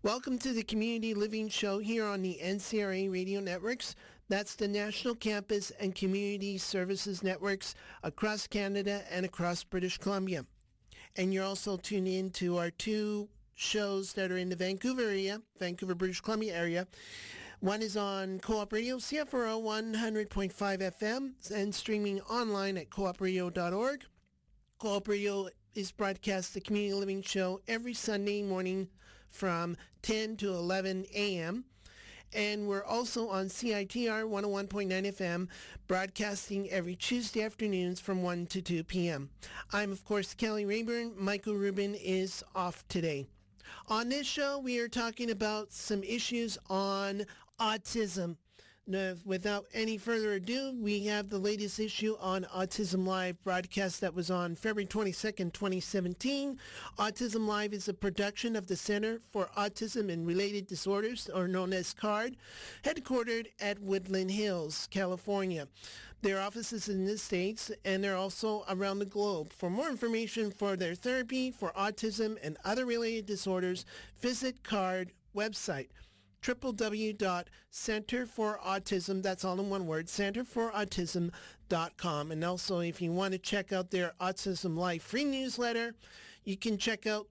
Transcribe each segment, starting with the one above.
Welcome to the Community Living Show here on the NCRA Radio Networks. That's the National Campus and Community Services Networks across Canada and across British Columbia. And you're also tuned in to our two shows that are in the Vancouver area, Vancouver, British Columbia area. One is on Co-op Radio, CFRO 100.5 FM, and streaming online at coopradio.org. Co-op Radio is broadcast the Community Living Show every Sunday morning from 10 to 11 a.m. And we're also on CITR 101.9 FM, broadcasting every Tuesday afternoons from 1 to 2 p.m. I'm, of course, Kelly Rayburn. Michael Rubin is off today. On this show, we are talking about some issues on autism. Now, without any further ado, we have the latest issue on Autism Live broadcast that was on February 22nd, 2017. Autism Live is a production of the Center for Autism and Related Disorders, or known as CARD, headquartered at Woodland Hills, California. Their offices in the States, and they're also around the globe. For more information for their therapy for autism and other related disorders, visit CARD website, www.centerforautism, that's all in one word, centerforautism.com. And also, if you want to check out their Autism Live free newsletter, you can check out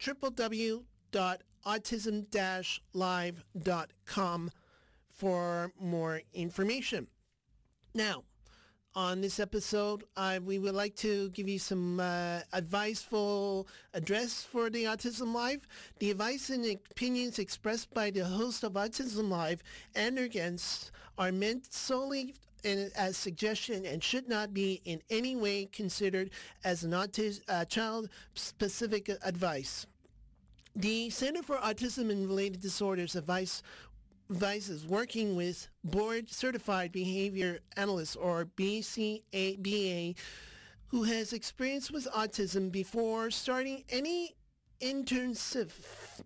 www.autism-live.com for more information. Now, on this episode, we would like to give you some advice-full address for the Autism Live. The advice and opinions expressed by the host of Autism Live and their guests are meant solely as suggestion and should not be in any way considered as an child-specific advice. The Center for Autism and Related Disorders advises working with board-certified behavior analysts, or BCBA, who has experience with autism before starting any intensive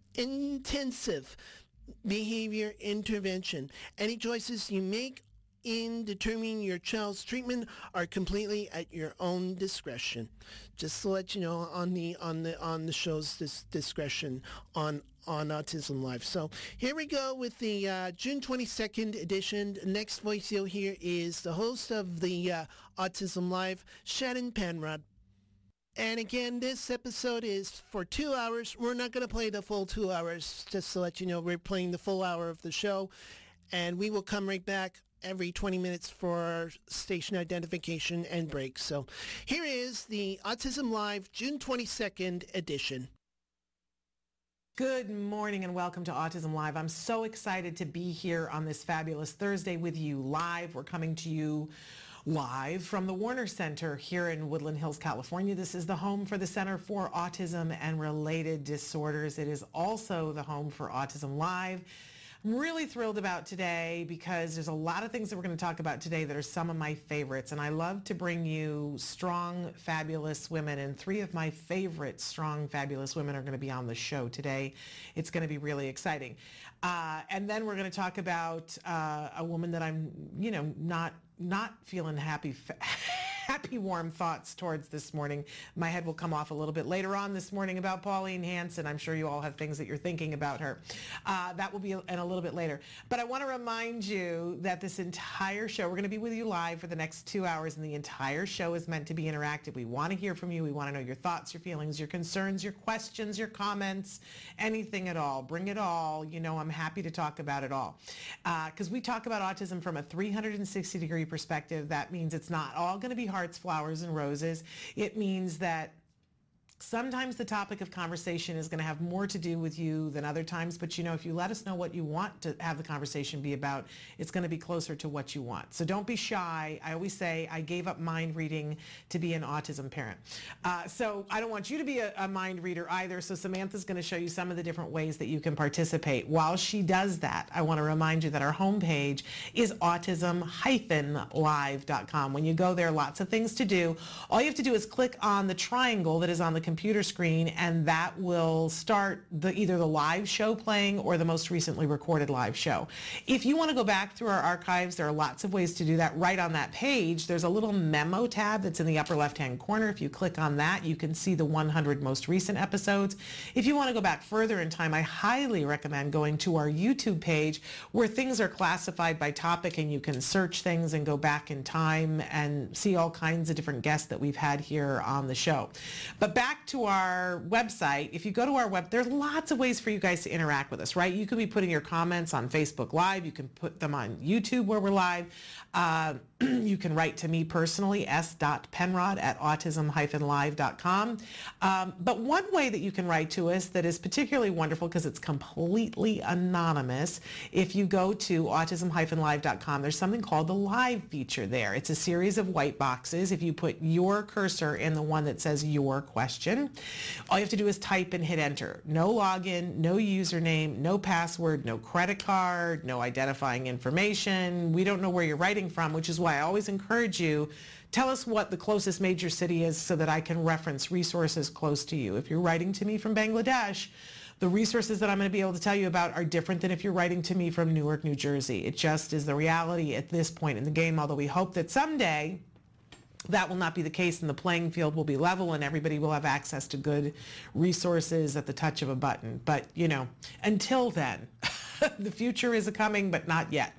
behavior intervention. Any choices you make in determining your child's treatment are completely at your own discretion. Just to let you know, on the show's discretion on Autism Live. So here we go with the June 22nd edition. The next voice you'll hear is the host of the Autism Live, Shannon Penrod. And again, this episode is for 2 hours. We're not going to play the full 2 hours, just to let you know we're playing the full hour of the show. And we will come right back every 20 minutes for station identification and breaks. So here is the Autism Live June 22nd edition. Good morning and welcome to Autism Live. I'm so excited to be here on this fabulous Thursday with you live. We're coming to you live from the Warner Center here in Woodland Hills, California. This is the home for the Center for Autism and Related Disorders. It is also the home for Autism Live. I'm really thrilled about today because there's a lot of things that we're going to talk about today that are some of my favorites. And I love to bring you strong, fabulous women. And three of my favorite strong, fabulous women are going to be on the show today. It's going to be really exciting. And then we're going to talk about a woman that I'm, not feeling happy warm thoughts towards this morning. My head will come off a little bit later on this morning about Pauline Hanson. I'm sure you all have things that you're thinking about her. That will be in a little bit later. But I want to remind you that this entire show, we're going to be with you live for the next 2 hours, and the entire show is meant to be interactive. We want to hear from you. We want to know your thoughts, your feelings, your concerns, your questions, your comments, anything at all. Bring it all. I'm happy to talk about it all. Because we talk about autism from a 360-degree perspective. That means it's not all going to be hearts, flowers, and roses. It means that sometimes the topic of conversation is going to have more to do with you than other times, but if you let us know what you want to have the conversation be about, it's going to be closer to what you want. So don't be shy. I always say I gave up mind reading to be an autism parent. So I don't want you to be a mind reader either. So Samantha's going to show you some of the different ways that you can participate. While she does that, I want to remind you that our homepage is autism-live.com. When you go there, lots of things to do. All you have to do is click on the triangle that is on the computer screen, and that will start either the live show playing or the most recently recorded live show. If you want to go back through our archives, there are lots of ways to do that. Right on that page, there's a little memo tab that's in the upper left-hand corner. If you click on that, you can see the 100 most recent episodes. If you want to go back further in time, I highly recommend going to our YouTube page where things are classified by topic, and you can search things and go back in time and see all kinds of different guests that we've had here on the show. But back to our website, if you go to our there's lots of ways for you guys to interact with us, right? You can be putting your comments on Facebook Live. You can put them on YouTube where we're live. You can write to me personally, s.penrod@autism-live.com. But one way that you can write to us that is particularly wonderful, because it's completely anonymous, if you go to autism-live.com, there's something called the live feature there. It's a series of white boxes. If you put your cursor in the one that says your question, all you have to do is type and hit enter. No login, no username, no password, no credit card, no identifying information. We don't know where you're writing from, which is why I always encourage you, tell us what the closest major city is so that I can reference resources close to you. If you're writing to me from Bangladesh, the resources that I'm going to be able to tell you about are different than if you're writing to me from Newark, New Jersey. It just is the reality at this point in the game, although we hope that someday that will not be the case and the playing field will be level and everybody will have access to good resources at the touch of a button. But, until then, the future is a-coming, but not yet.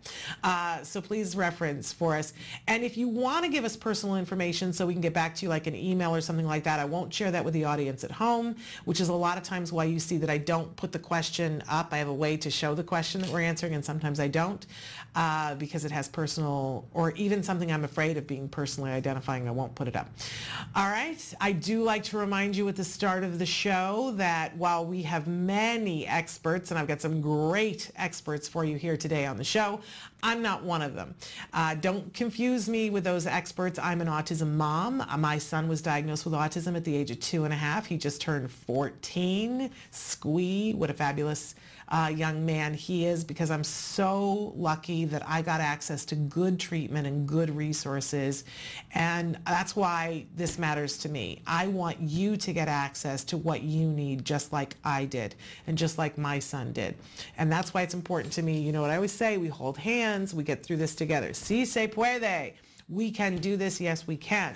So please reference for us. And if you want to give us personal information so we can get back to you like an email or something like that, I won't share that with the audience at home, which is a lot of times why you see that I don't put the question up. I have a way to show the question that we're answering, and sometimes I don't because it has personal, or even something I'm afraid of being personally identifying. I won't put it up. All right. I do like to remind you at the start of the show that while we have many experts, and I've got some great experts for you here today on the show, I'm not one of them. Don't confuse me with those experts. I'm an autism mom. My son was diagnosed with autism at the age of 2.5. He just turned 14. Squee, what a fabulous young man he is, because I'm so lucky that I got access to good treatment and good resources. And that's why this matters to me. I want you to get access to what you need, just like I did and just like my son did. And that's why it's important to me. You know what I always say? We hold hands. We get through this together. Si se puede. We can do this. Yes, we can.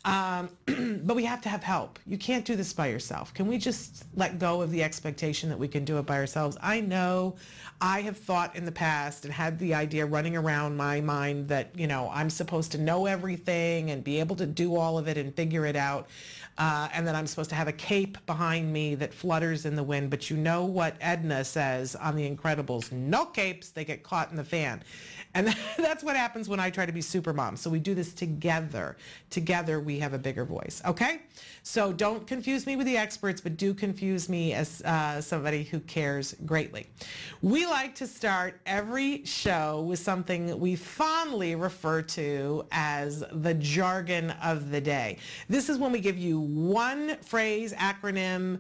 But we have to have help. You can't do this by yourself. Can we just let go of the expectation that we can do it by ourselves? I know I have thought in the past and had the idea running around my mind that, I'm supposed to know everything and be able to do all of it and figure it out. And that I'm supposed to have a cape behind me that flutters in the wind. But you know what Edna says on The Incredibles? No capes, they get caught in the fan. And that's what happens when I try to be super mom. So we do this together. Together we have a bigger voice, okay? So don't confuse me with the experts, but do confuse me as somebody who cares greatly. We like to start every show with something we fondly refer to as the jargon of the day. This is when we give you one phrase, acronym,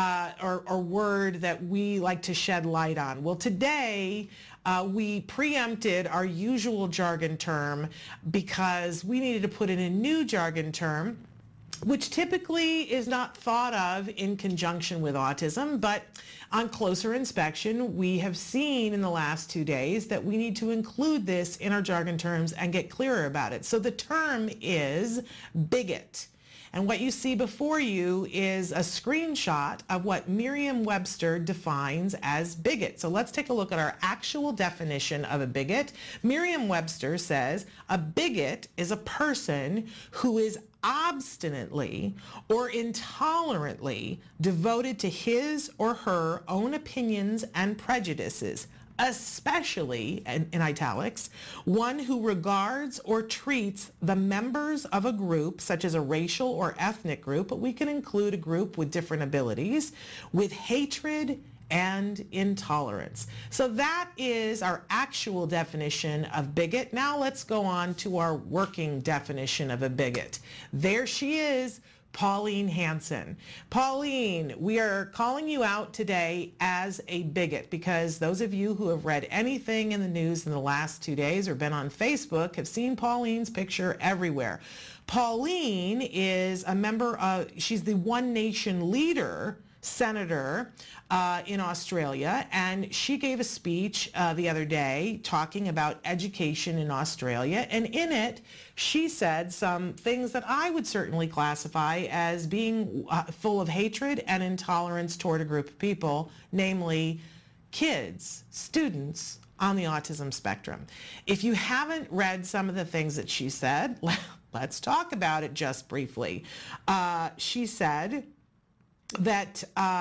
or word that we like to shed light on. Well, today, we preempted our usual jargon term because we needed to put in a new jargon term, which typically is not thought of in conjunction with autism, but on closer inspection, we have seen in the last 2 days that we need to include this in our jargon terms and get clearer about it. So the term is bigot. And what you see before you is a screenshot of what Merriam-Webster defines as bigot. So let's take a look at our actual definition of a bigot. Merriam-Webster says a bigot is a person who is obstinately or intolerantly devoted to his or her own opinions and prejudices, especially, in italics, one who regards or treats the members of a group, such as a racial or ethnic group, but we can include a group with different abilities, with hatred and intolerance. So that is our actual definition of bigot. Now let's go on to our working definition of a bigot. There she is, Pauline Hanson. Pauline, we are calling you out today as a bigot because those of you who have read anything in the news in the last 2 days or been on Facebook have seen Pauline's picture everywhere. Pauline is a member of, she's the One Nation leader, senator in Australia, and she gave a speech the other day talking about education in Australia, and in it she said some things that I would certainly classify as being full of hatred and intolerance toward a group of people, namely kids, students on the autism spectrum. If you haven't read some of the things that she said, let's talk about it just briefly. She said that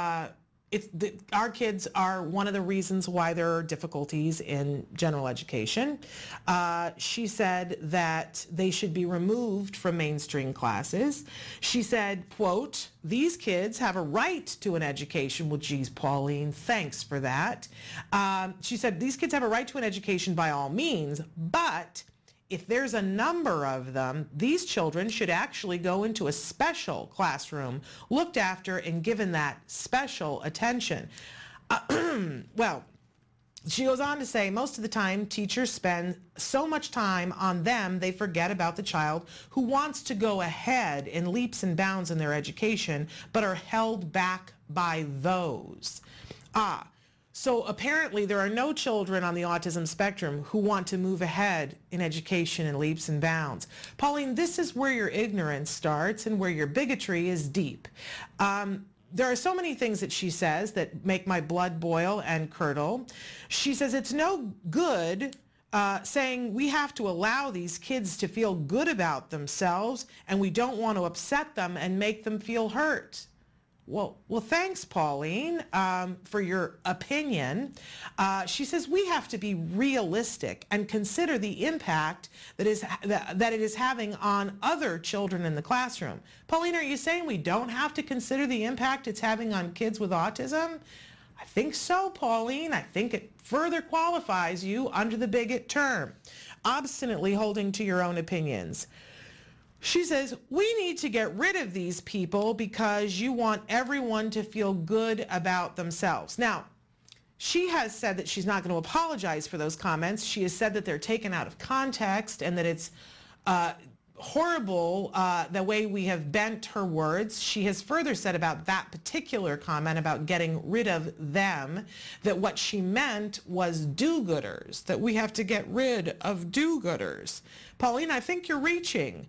our kids are one of the reasons why there are difficulties in general education. She said that they should be removed from mainstream classes. She said, quote, "These kids have a right to an education." Well, geez, Pauline, thanks for that. She said, "These kids have a right to an education by all means, but if there's a number of them, these children should actually go into a special classroom, looked after and given that special attention." Well, she goes on to say, most of the time teachers spend so much time on them they forget about the child who wants to go ahead in leaps and bounds in their education but are held back by those. So apparently there are no children on the autism spectrum who want to move ahead in education in leaps and bounds. Pauline, this is where your ignorance starts and where your bigotry is deep. There are so many things that she says that make my blood boil and curdle. She says it's no good saying we have to allow these kids to feel good about themselves and we don't want to upset them and make them feel hurt. Well, thanks, Pauline, for your opinion. She says we have to be realistic and consider the impact that it is having on other children in the classroom. Pauline, are you saying we don't have to consider the impact it's having on kids with autism? I think so, Pauline. I think it further qualifies you under the bigot term, obstinately holding to your own opinions. She says, we need to get rid of these people because you want everyone to feel good about themselves. Now, she has said that she's not going to apologize for those comments. She has said that they're taken out of context and that it's horrible the way we have bent her words. She has further said about that particular comment about getting rid of them, that what she meant was do-gooders, that we have to get rid of do-gooders. Pauline, I think you're reaching.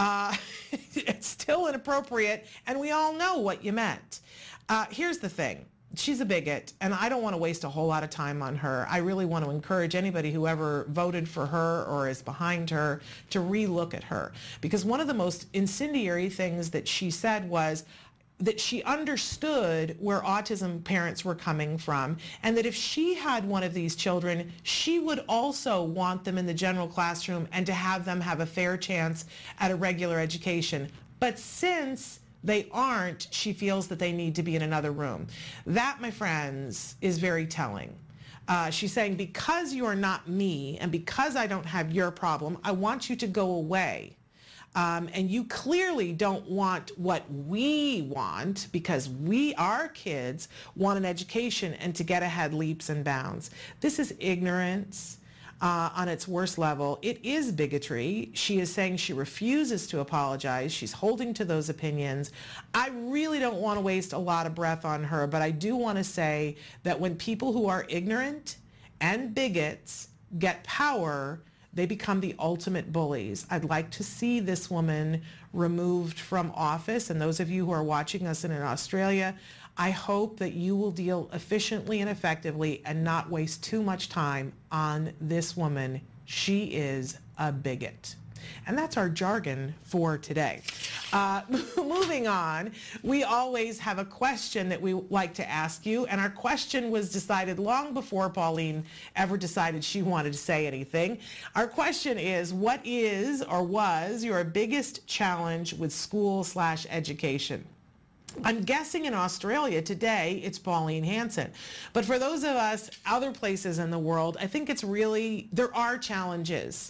It's still inappropriate, and we all know what you meant. Here's the thing. She's a bigot, and I don't want to waste a whole lot of time on her. I really want to encourage anybody who ever voted for her or is behind her to relook at her. Because one of the most incendiary things that she said was that she understood where autism parents were coming from, and that if she had one of these children, she would also want them in the general classroom and to have them have a fair chance at a regular education. But since they aren't, she feels that they need to be in another room. That, my friends, is very telling. She's saying, because you are not me and because I don't have your problem, I want you to go away. And you clearly don't want what we want, because our kids want an education and to get ahead leaps and bounds. This is ignorance on its worst level. It is bigotry. She is saying she refuses to apologize. She's holding to those opinions. I really don't want to waste a lot of breath on her, but I do want to say that when people who are ignorant and bigots get power, they become the ultimate bullies. I'd like to see this woman removed from office. And those of you who are watching us in Australia, I hope that you will deal efficiently and effectively and not waste too much time on this woman. She is a bigot. And that's our jargon for today. Moving on, we always have a question that we like to ask you, and our question was decided long before Pauline ever decided she wanted to say anything. Our question is, what is or was your biggest challenge with school/education? I'm guessing in Australia today, it's Pauline Hanson. But for those of us other places in the world, I think it's really, there are challenges.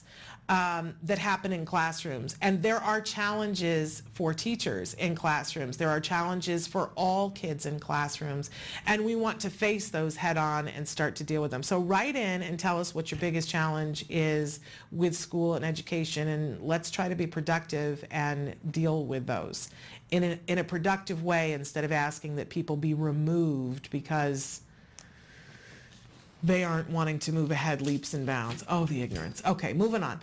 that happen in classrooms. And there are challenges for teachers in classrooms. There are challenges for all kids in classrooms. And we want to face those head on and start to deal with them. So write in and tell us what your biggest challenge is with school and education, and let's try to be productive and deal with those in a productive way, instead of asking that people be removed because they aren't wanting to move ahead leaps and bounds. Oh, the ignorance. Okay, moving on.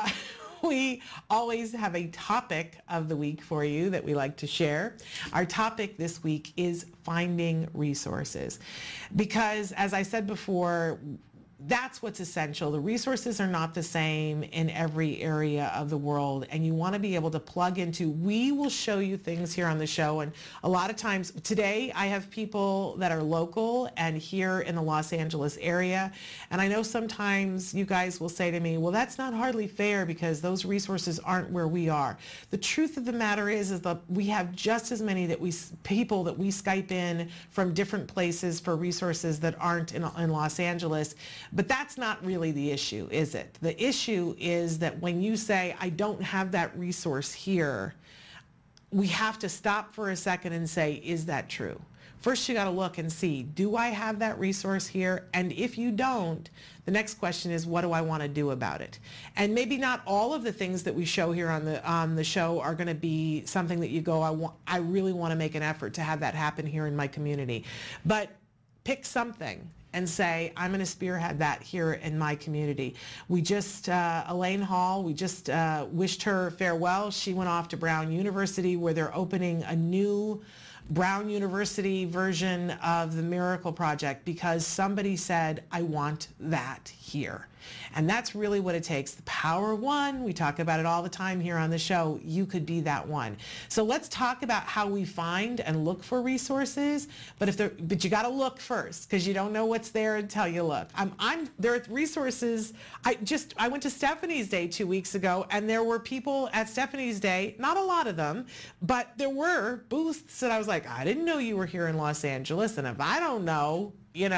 We always have a topic of the week for you that we like to share. Our topic this week is finding resources, because as I said before, that's what's essential. The resources are not the same in every area of the world, and you want to be able to plug into. We will show you things here on the show, and a lot of times today I have people that are local and here in the Los Angeles area, and I know sometimes you guys will say to me, well, that's not hardly fair because those resources aren't where we are. The truth of the matter is that we have just as many people that we Skype in from different places for resources that aren't in Los Angeles. But that's not really the issue, is it? The issue is that when you say, I don't have that resource here, we have to stop for a second and say, is that true? First, you got to look and see, do I have that resource here? And if you don't, the next question is, what do I want to do about it? And maybe not all of the things that we show here on the show are going to be something that you go, I really want to make an effort to have that happen here in my community. But pick something and say, I'm going to spearhead that here in my community. We just, Elaine Hall, we just wished her farewell. She went off to Brown University, where they're opening a new Brown University version of the Miracle Project, because somebody said, I want that here. And that's really what it takes. The power of one. We talk about it all the time here on the show. You could be that one. So let's talk about how we find and look for resources. But you got to look first, because you don't know what's there until you look. There are resources. I went to Stephanie's Day 2 weeks ago, and there were people at Stephanie's Day, not a lot of them, but there were booths that I was like, I didn't know you were here in Los Angeles. And if I don't know,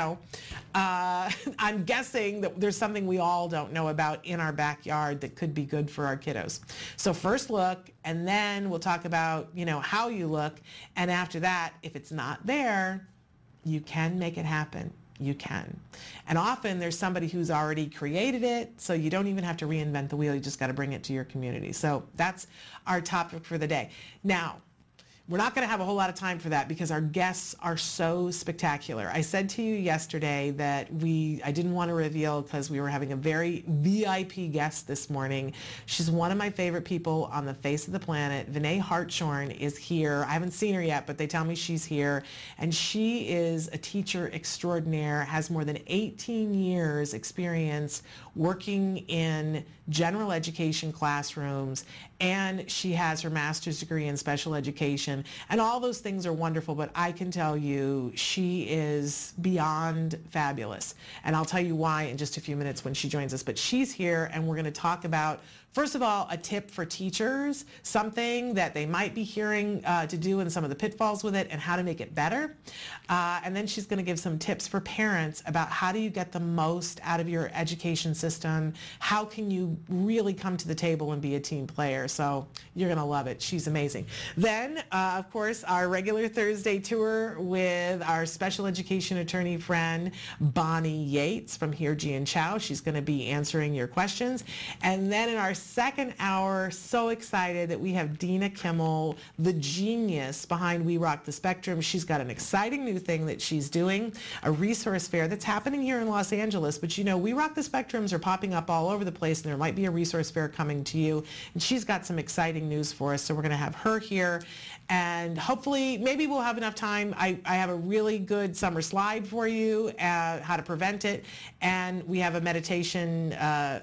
I'm guessing that there's something we all don't know about in our backyard that could be good for our kiddos. So first look, and then we'll talk about, how you look. And after that, if it's not there, you can make it happen. You can. And often there's somebody who's already created it, so you don't even have to reinvent the wheel. You just got to bring it to your community. So that's our topic for the day. Now, we're not going to have a whole lot of time for that because our guests are so spectacular. I said to you yesterday that I didn't want to reveal because we were having a very VIP guest this morning. She's one of my favorite people on the face of the planet. Vinay Hartshorn is here. I haven't seen her yet, but they tell me she's here. And she is a teacher extraordinaire, has more than 18 years experience working in general education classrooms, and she has her master's degree in special education. And all those things are wonderful, but I can tell you she is beyond fabulous. And I'll tell you why in just a few minutes when she joins us. But she's here, and we're going to talk about, first of all, a tip for teachers, something that they might be hearing to do and some of the pitfalls with it and how to make it better. And then she's going to give some tips for parents about how do you get the most out of your education system? How can you really come to the table and be a team player? So you're going to love it. She's amazing. Then, of course, our regular Thursday tour with our special education attorney friend, Bonnie Yates from Here, G and Chow. She's going to be answering your questions. And then in our second hour, so excited that we have Dina Kimmel, the genius behind We Rock the Spectrum. She's got an exciting new thing that she's doing, a resource fair that's happening here in Los Angeles. But We Rock the Spectrums are popping up all over the place, and there might be a resource fair coming to you. And she's got some exciting news for us. So we're going to have her here. And hopefully, maybe we'll have enough time. I have a really good summer slide for you, how to prevent it. And we have a meditation,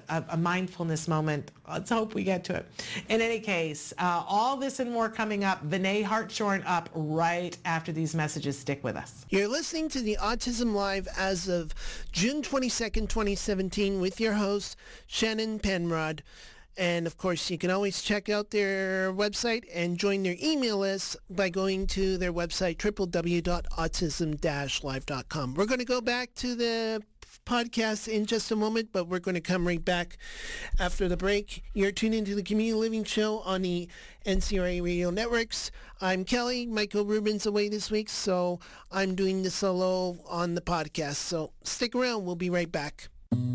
a mindfulness moment. Let's hope we get to it. In any case, all this and more coming up. Vinay Hartshorn up right after these messages. Stick with us. You're listening to the Autism Live as of June 22nd, 2017 with your host, Shannon Penrod. And of course, you can always check out their website and join their email list by going to their website, www.autism-live.com. We're going to go back to the podcast in just a moment, but we're going to come right back after the break. You're tuned into the Community Living Show on the NCRA Radio Networks. I'm Kelly. Michael Rubin's away this week, so I'm doing the solo on the podcast. So stick around. We'll be right back.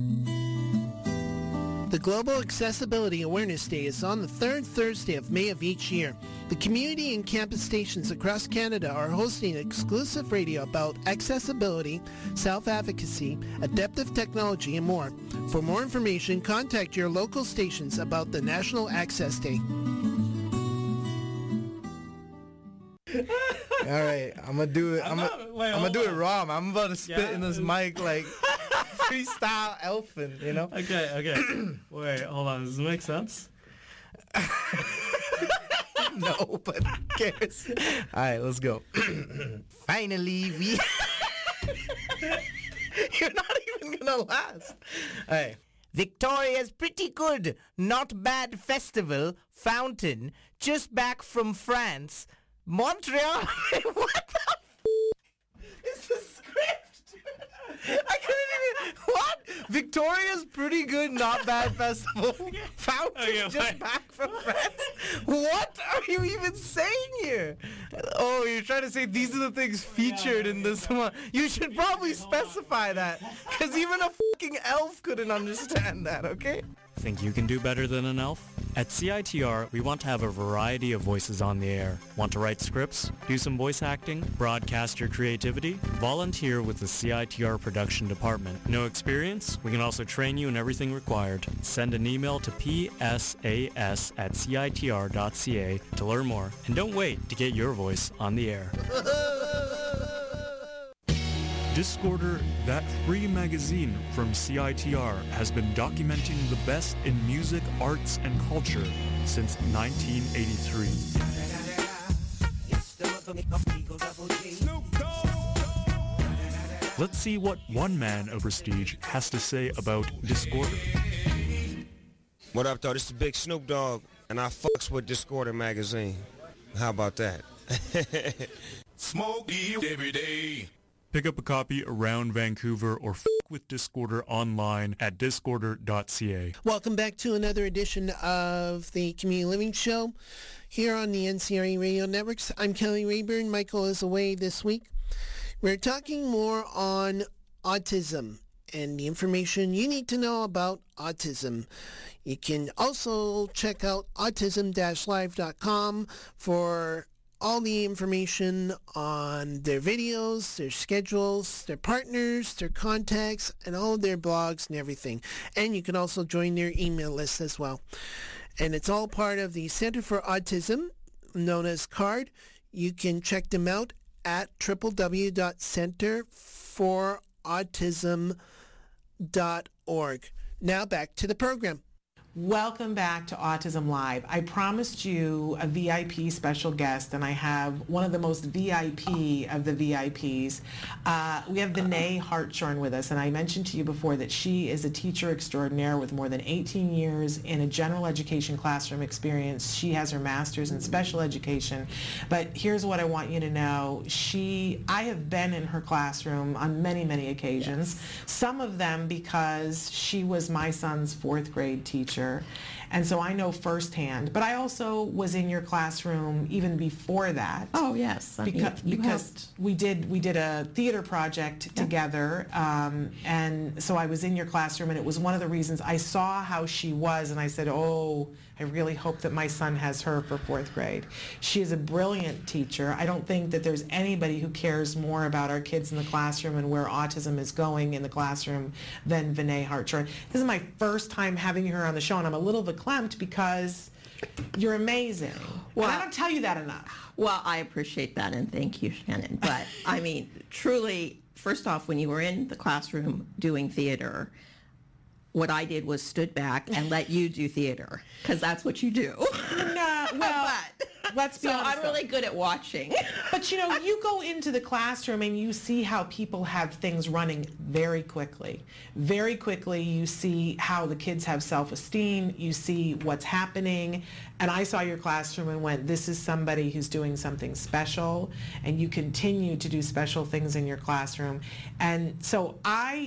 The Global Accessibility Awareness Day is on the third Thursday of May of each year. The community and campus stations across Canada are hosting exclusive radio about accessibility, self-advocacy, adaptive technology, and more. For more information, contact your local stations about the National Access Day. All right, I'm gonna do it. I'm gonna do it raw. I'm about to spit in this mic like freestyle elfin, you know? Okay. Wait, hold on. Does this make sense? No, but who cares? All right, let's go. Finally, we... You're not even gonna last. All right. Victoria's pretty good, not bad festival, fountain, just back from France. Montreal. What the is the script? I couldn't even. What? Victoria's pretty good, not bad festival. Fountain just back from France. What are you even saying here? Oh, you're trying to say these are the things featured in this one. You should probably specify that, because even a fucking elf couldn't understand that. Okay. Think you can do better than an elf? At CITR, we want to have a variety of voices on the air. Want to write scripts? Do some voice acting? Broadcast your creativity? Volunteer with the CITR production department. No experience? We can also train you in everything required. Send an email to psas@citr.ca to learn more. And don't wait to get your voice on the air. Discorder, that free magazine from CITR, has been documenting the best in music, arts, and culture since 1983. Let's see what one man of prestige has to say about Discorder. What up, though? This is Big Snoop Dogg, and I fucks with Discorder magazine. How about that? Smoke weed every day. Pick up a copy around Vancouver or with Discorder online at discorder.ca. Welcome back to another edition of the Community Living Show here on the NCRA Radio Networks. I'm Kelly Rayburn. Michael is away this week. We're talking more on autism and the information you need to know about autism. You can also check out autism-live.com for all the information on their videos, their schedules, their partners, their contacts, and all of their blogs and everything. And you can also join their email list as well. And it's all part of the Center for Autism, known as CARD. You can check them out at www.centerforautism.org. Now back to the program. Welcome back to Autism Live. I promised you a VIP special guest, and I have one of the most VIP of the VIPs. We have Vinay Hartshorn with us, and I mentioned to you before that she is a teacher extraordinaire with more than 18 years in a general education classroom experience. She has her master's in special education, but here's what I want you to know. I have been in her classroom on many, many occasions, some of them because she was my son's fourth grade teacher. And so I know firsthand, but I also was in your classroom even before that. Oh yes, because we did a theater project together, and so I was in your classroom, and it was one of the reasons I saw how she was, and I said, oh, I really hope that my son has her for fourth grade. She is a brilliant teacher. I don't think that there's anybody who cares more about our kids in the classroom and where autism is going in the classroom than Vinay Hartshorn. This is my first time having her on the show, and I'm a little verklempt because you're amazing. Well, and I don't tell you that enough. Well, I appreciate that, and thank you, Shannon. But, I mean, truly, first off, when you were in the classroom doing theater, what I did was stood back and let you do theater, because that's what you do. No, well, let's be honest. I'm really good at watching. But you go into the classroom and you see how people have things running very quickly. Very quickly, you see how the kids have self-esteem. You see what's happening. And I saw your classroom and went, this is somebody who's doing something special. And you continue to do special things in your classroom. And so I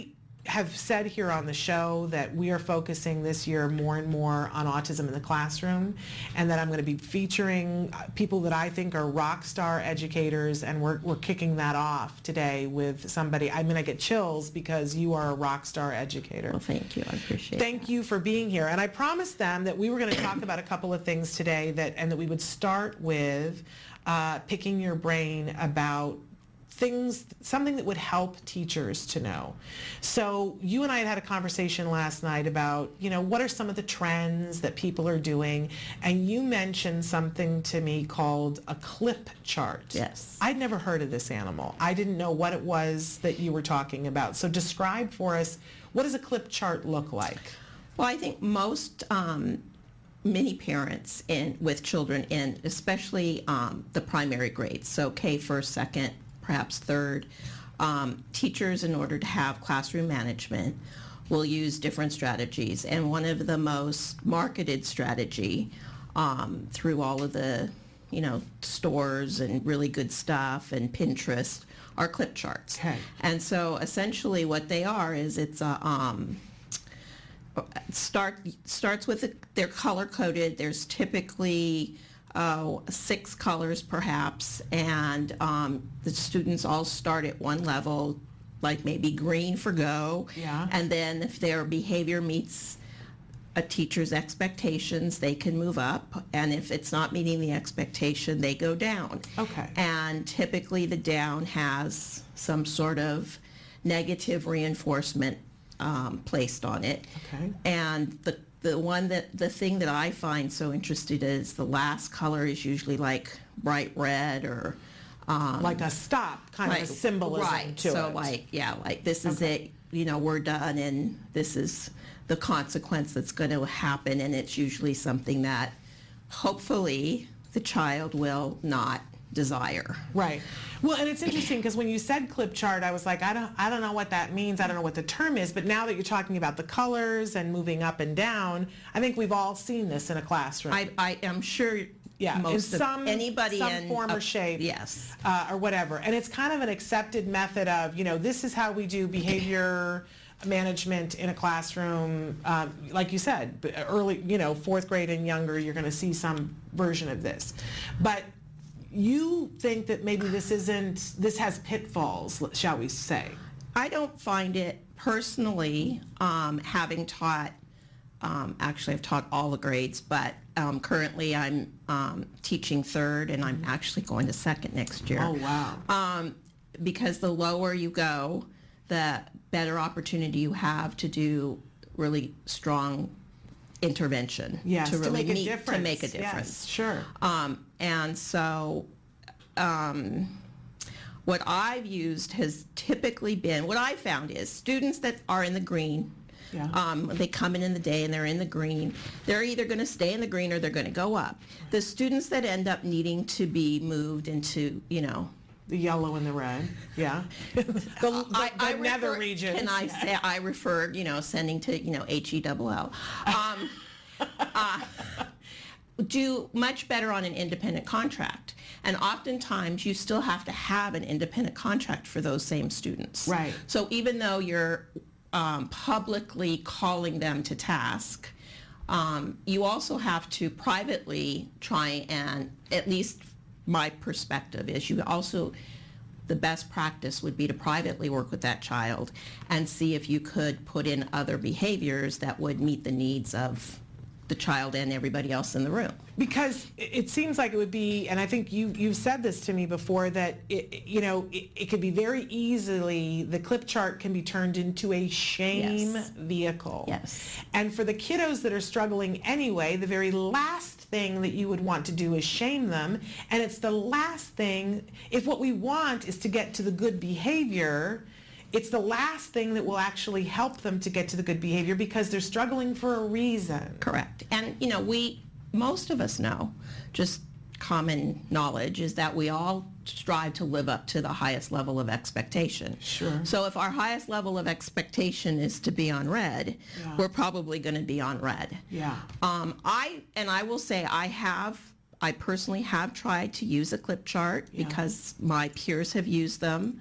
have said here on the show that we are focusing this year more and more on autism in the classroom, and that I'm going to be featuring people that I think are rock star educators, and we're kicking that off today with somebody. I mean, I get chills because you are a rock star educator. Well, thank you. I appreciate it. Thank you for being here. And I promised them that we were going to talk about a couple of things today, and that we would start with picking your brain about something that would help teachers to know. So you and I had a conversation last night about, what are some of the trends that people are doing? And you mentioned something to me called a clip chart. Yes. I'd never heard of this animal. I didn't know what it was that you were talking about. So describe for us, what does a clip chart look like? Well, I think most many parents with children in especially the primary grades, so K, first, second, perhaps third, teachers, in order to have classroom management, will use different strategies. And one of the most marketed strategy through all of the stores and really good stuff and Pinterest are clip charts. Okay. And so essentially what they are is it's starts with they're color coded. There's typically 6 colors perhaps, and the students all start at one level, like maybe green for go. Yeah. And then if their behavior meets a teacher's expectations, they can move up, and if it's not meeting the expectation, they go down. Okay. And typically the down has some sort of negative reinforcement placed on it. Okay. And the thing that I find so interesting is the last color is usually like bright red or like a stop, kind of a symbolism right. to so it. like this is it, we're done, and this is the consequence that's going to happen, and it's usually something that hopefully the child will not desire. Right. Well, and it's interesting because when you said clip chart, I was like, I don't know what that means. I don't know what the term is. But now that you're talking about the colors and moving up and down, I think we've all seen this in a classroom. I am sure. Yeah, most in some, of anybody some in form or shape. Yes. Or whatever. And it's kind of an accepted method of, this is how we do behavior management in a classroom. Like you said, early, 4th grade and younger, you're going to see some version of this. But you think that maybe this has pitfalls, shall we say? I don't find it personally, having taught, actually I've taught all the grades, but currently I'm teaching 3rd, and I'm actually going to 2nd next year. Oh, wow. Because the lower you go, the better opportunity you have to do really strong intervention. Yes, to really make a difference. To make a difference. Yes, sure. And so what I've used has typically been, what I found is students that are in the green, they come in the day and they're in the green, they're either going to stay in the green or they're going to go up. The students that end up needing to be moved into, the yellow and the red, yeah. the nether regions. Can I say I refer, sending to, HELL. Do much better on an independent contract. And oftentimes you still have to have an independent contract for those same students. Right. So even though you're publicly calling them to task, you also have to privately try and, at least my perspective is, the best practice would be to privately work with that child and see if you could put in other behaviors that would meet the needs of the child and everybody else in the room. Because it seems like it would be, and I think you've said this to me before, that it could be very easily, the clip chart can be turned into a shame vehicle. Yes. And for the kiddos that are struggling anyway, the very last thing that you would want to do is shame them. And it's the last thing, if what we want is to get to the good behavior, it's the last thing that will actually help them to get to the good behavior because they're struggling for a reason. Correct. And, most of us know, just common knowledge, is that we all strive to live up to the highest level of expectation. Sure. So if our highest level of expectation is to be on red, we're probably going to be on red. Yeah. I will say I personally have tried to use a clip chart because my peers have used them.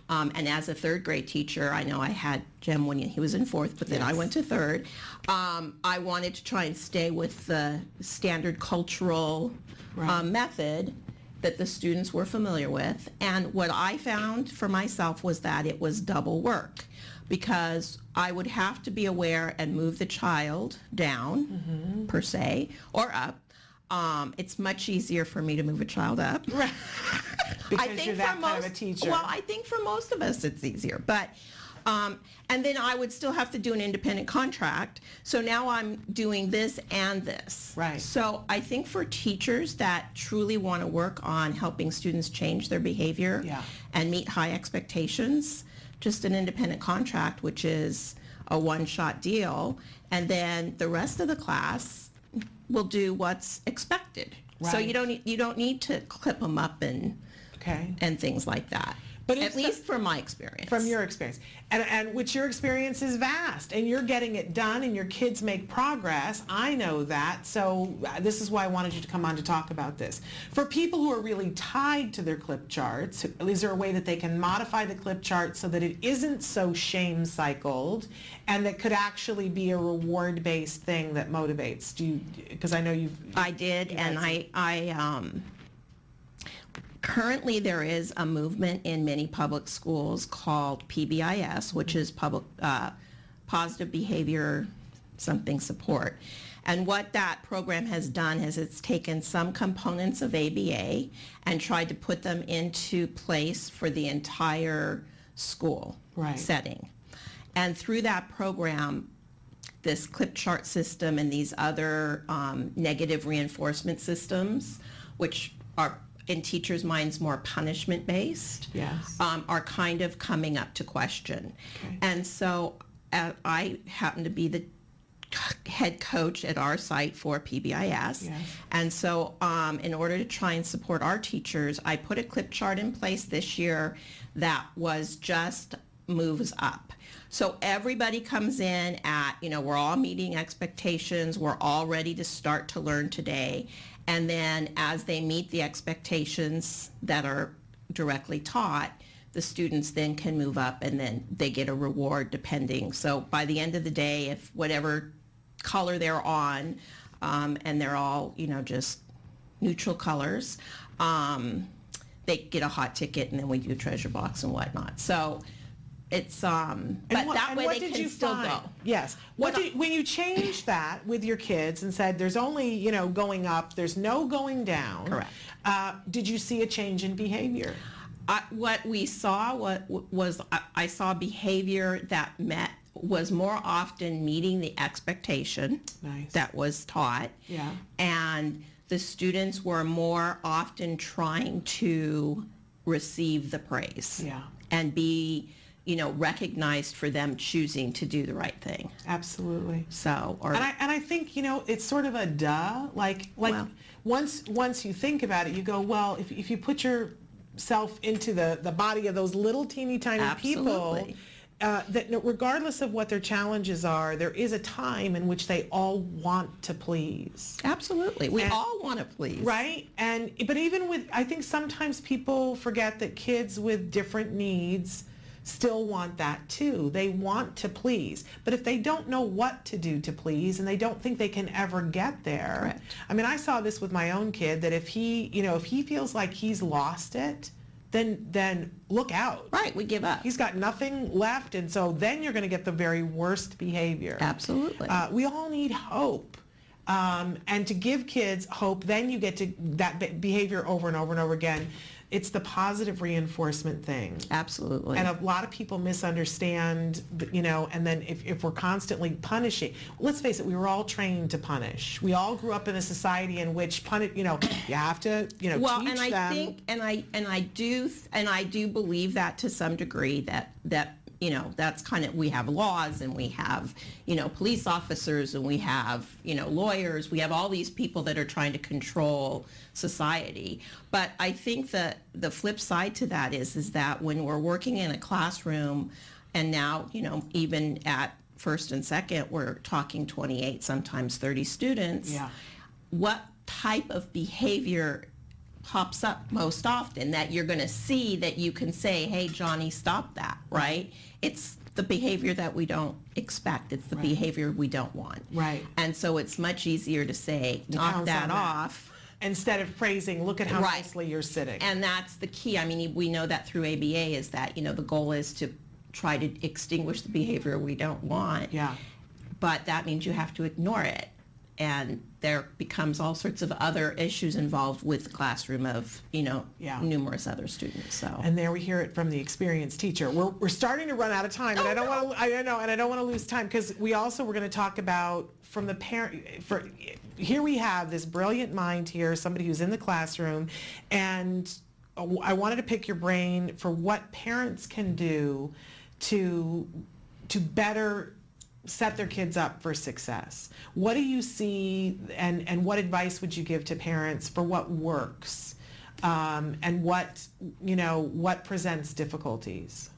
And as a third grade teacher, I know I had Jim when he was in fourth, but then I went to third. I wanted to try and stay with the standard cultural method that the students were familiar with. And what I found for myself was that it was double work, because I would have to be aware and move the child down, per se, or up. It's much easier for me to move a child up. Right. Because you're that kind of a teacher. Well, I think for most of us it's easier. But, and then I would still have to do an independent contract. So now I'm doing this and this. Right. So I think for teachers that truly want to work on helping students change their behavior and meet high expectations, just an independent contract, which is a one-shot deal, and then the rest of the class will do what's expected. Right. So you don't need to clip them up and things like that. But at least from my experience. From your experience. And which your experience is vast, and you're getting it done, and your kids make progress. I know that. So this is why I wanted you to come on to talk about this. For people who are really tied to their clip charts, is there a way that they can modify the clip chart so that it isn't so shame cycled, and that could actually be a reward-based thing that motivates? Because I know I did, and I currently, there is a movement in many public schools called PBIS, which is Positive Behavior Something Support. And what that program has done is it's taken some components of ABA and tried to put them into place for the entire school setting. And through that program, this clip chart system and these other negative reinforcement systems, which are in teachers' minds more punishment-based, are kind of coming up to question. And so I happen to be the head coach at our site for PBIS. And so in order to try and support our teachers, I put a clip chart in place this year that was just moves up. So everybody comes in at, we're all meeting expectations, we're all ready to start to learn today. And then as they meet the expectations that are directly taught, the students then can move up, and then they get a reward depending. So by the end of the day, if whatever color they're on, and they're all, just neutral colors, they get a hot ticket, and then we do a treasure box and whatnot. So it's but that way they can still go. Yes. When you changed that with your kids and said there's only going up, there's no going down. Correct. Did you see a change in behavior? What we saw was I saw behavior that was more often meeting the expectation that was taught. Yeah. And the students were more often trying to receive the praise. Yeah. And be recognized for them choosing to do the right thing. Absolutely. So, and I think it's sort of a duh. Like once you think about it, you go, well, if you put yourself into the body of those little teeny tiny people, that regardless of what their challenges are, there is a time in which they all want to please. Absolutely. We all want to please. Right? But even I think sometimes people forget that kids with different needs still want that too. They want to please. But if they don't know what to do to please, and they don't think they can ever get there. Correct. I mean, I saw this with my own kid, that if he feels like he's lost it, then look out. Right, we give up. He's got nothing left, and so then you're going to get the very worst behavior. Absolutely. We all need hope. And to give kids hope, then you get to that behavior over and over and over again. It's the positive reinforcement thing. Absolutely. And a lot of people misunderstand, and then if we're constantly punishing, let's face it, we were all trained to punish. We all grew up in a society in which you have to, teach them. I think, and I do believe that to some degree that that's kind of, we have laws, and we have, police officers, and we have, lawyers. We have all these people that are trying to control society. But I think that the flip side to that is that when we're working in a classroom, and now, even at first and second, we're talking 28, sometimes 30 students. Yeah. What type of behavior pops up most often, that you're going to see, that you can say, hey, Johnny, stop that, right? It's the behavior that we don't expect. It's the behavior we don't want. Right. And so it's much easier to say, knock that off. Instead of praising, look at how nicely you're sitting. And that's the key. I mean, we know that through ABA is that, the goal is to try to extinguish the behavior we don't want. Yeah. But that means you have to ignore it. And there becomes all sorts of other issues involved with the classroom of, numerous other students. So. And there we hear it from the experienced teacher. We're starting to run out of time, and I don't want to lose time, because we're going to talk about from the parent. Here we have this brilliant mind here, somebody who's in the classroom, and I wanted to pick your brain for what parents can do to better set their kids up for success. What do you see, and what advice would you give to parents for what works, and what presents difficulties?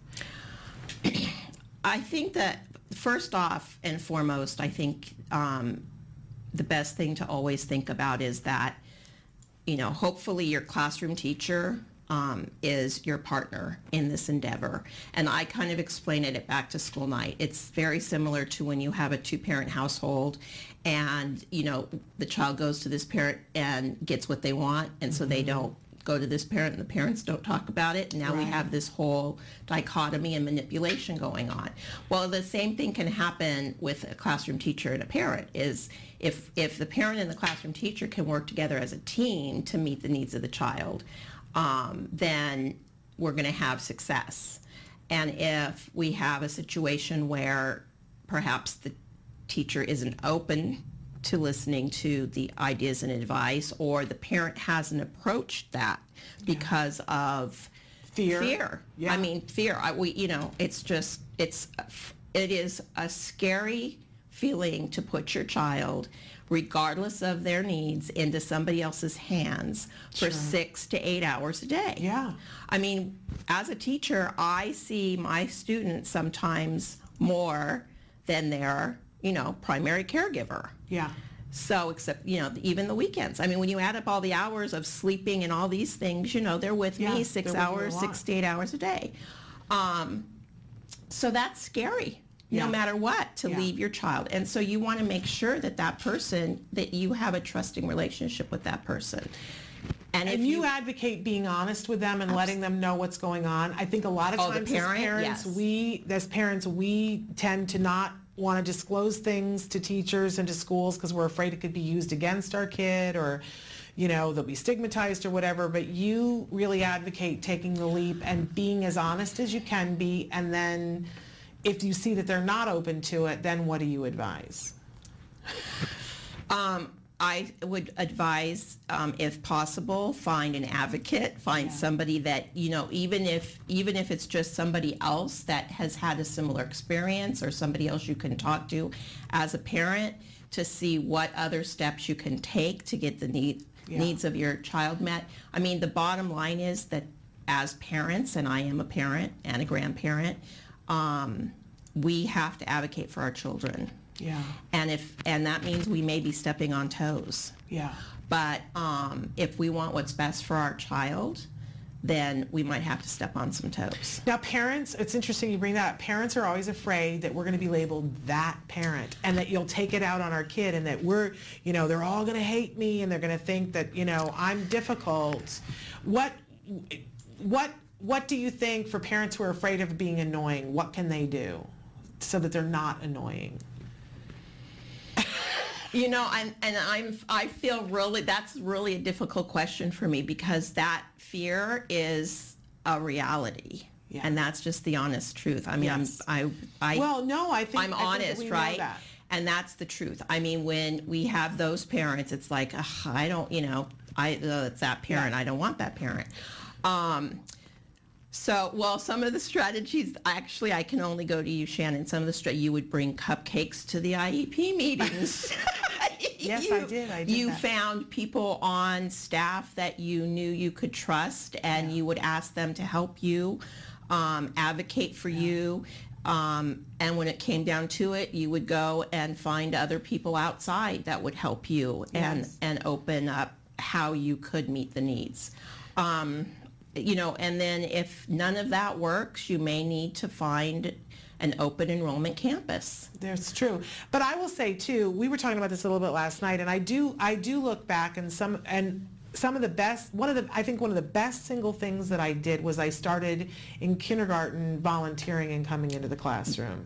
I think that first off and foremost, I think the best thing to always think about is that, hopefully your classroom teacher is your partner in this endeavor. And I kind of explain it at back to school night. It's very similar to when you have a two-parent household and, the child goes to this parent and gets what they want, and so they don't go to this parent and the parents don't talk about it. And now we have this whole dichotomy and manipulation going on. Well, the same thing can happen with a classroom teacher and a parent. Is if the parent and the classroom teacher can work together as a team to meet the needs of the child, then we're going to have success. And if we have a situation where perhaps the teacher isn't open to listening to the ideas and advice, or the parent hasn't approached that because of fear. Yeah. I mean, fear. It is a scary feeling to put your child, regardless of their needs, into somebody else's hands for 6 to 8 hours a day. Yeah. I mean, as a teacher, I see my students sometimes more than their, primary caregiver. Yeah. So, except, even the weekends. I mean, when you add up all the hours of sleeping and all these things, they're with me 6 hours, 6 to 8 hours a day. So that's scary. No matter what, to leave your child. And so you want to make sure that person, that you have a trusting relationship with that person. And if you advocate being honest with them and letting them know what's going on, I think a lot of times as parents, we tend to not want to disclose things to teachers and to schools because we're afraid it could be used against our kid, or they'll be stigmatized or whatever. But you really advocate taking the leap and being as honest as you can be, and then if you see that they're not open to it, then what do you advise? I would advise, if possible, find an advocate, find somebody that, even if it's just somebody else that has had a similar experience, or somebody else you can talk to as a parent, to see what other steps you can take to get the needs of your child met. I mean, the bottom line is that as parents, and I am a parent and a grandparent, we have to advocate for our children. Yeah. And that means we may be stepping on toes. Yeah. But if we want what's best for our child, then we might have to step on some toes. Now, parents, it's interesting you bring that up. Parents are always afraid that we're going to be labeled that parent, and that you'll take it out on our kid, and that we're, they're all going to hate me, and they're going to think that, I'm difficult. What do you think, for parents who are afraid of being annoying, what can they do so that they're not annoying? I feel that's really a difficult question for me, because that fear is a reality. Yeah. And that's just the honest truth. I mean, yes. I'm honest, think right? That. And that's the truth. I mean, when we have those parents, it's like, I don't, it's that parent. Yeah. I don't want that parent. Some of the strategies, actually, I can only go to you, Shannon. Some of the you would bring cupcakes to the IEP meetings. Yes, I did. You found people on staff that you knew you could trust, and you would ask them to help you, advocate for you. And when it came down to it, you would go and find other people outside that would help you and open up how you could meet the needs. You know, and then if none of that works, you may need to find an open enrollment campus. That's true. But I will say too, we were talking about this a little bit last night, and I do look back, and some of the best, I think one of the best single things that I did was I started in kindergarten volunteering and coming into the classroom.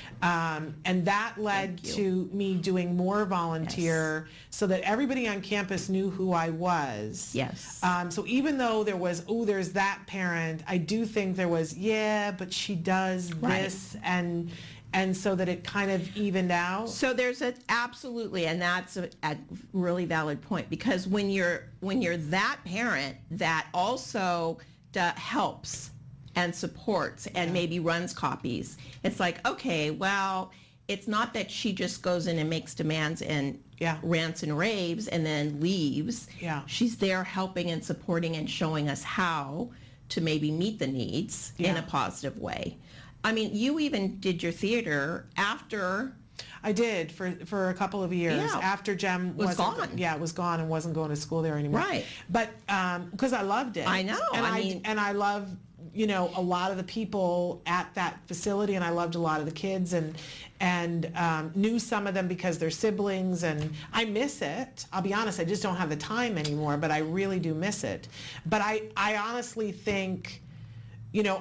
And that led to me doing more volunteer so that everybody on campus knew who I was. Yes. So even though there was, there's that parent, I do think there was, but she does this, and so that it kind of evened out. So there's absolutely, and that's a really valid point, because when you're that parent that also helps and supports and maybe runs copies, it's like, okay, well, it's not that she just goes in and makes demands and rants and raves and then leaves. Yeah. She's there helping and supporting and showing us how to maybe meet the needs in a positive way. I mean, you even did your theater after. I did for a couple of years after Jem was gone. Yeah, it was gone and wasn't going to school there anymore. Right. But because I loved it. I know. And I love, you know, a lot of the people at that facility, and I loved a lot of the kids, and knew some of them because they're siblings, and I miss it. I'll be honest, I just don't have the time anymore, but I really do miss it. But I honestly think, you know,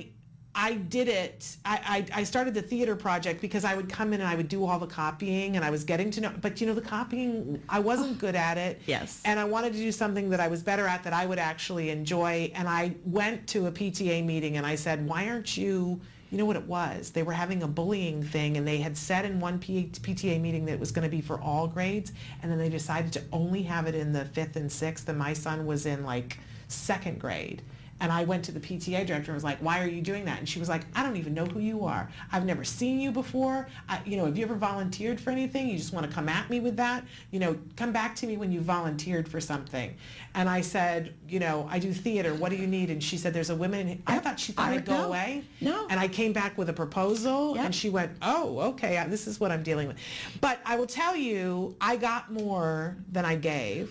I did it. I started the theater project because I would come in and I would do all the copying, and I was getting to know, but you know, the copying, I wasn't good at it. Yes. And I wanted to do something that I was better at, that I would actually enjoy. And I went to a PTA meeting and I said, why aren't you know what it was? They were having a bullying thing, and they had said in one PTA meeting that it was going to be for all grades. And then they decided to only have it in the 5th and 6th. And my son was in like 2nd grade. And I went to the PTA director and was like, why are you doing that? And she was like, I don't even know who you are. I've never seen you before. You know, have you ever volunteered for anything? You just want to come at me with that? You know, come back to me when you volunteered for something. And I said, you know, I do theater. What do you need? And she said, there's a woman. I thought she thought I'd go away. No. And I came back with a proposal, and she went, oh, okay, this is what I'm dealing with. But I will tell you, I got more than I gave.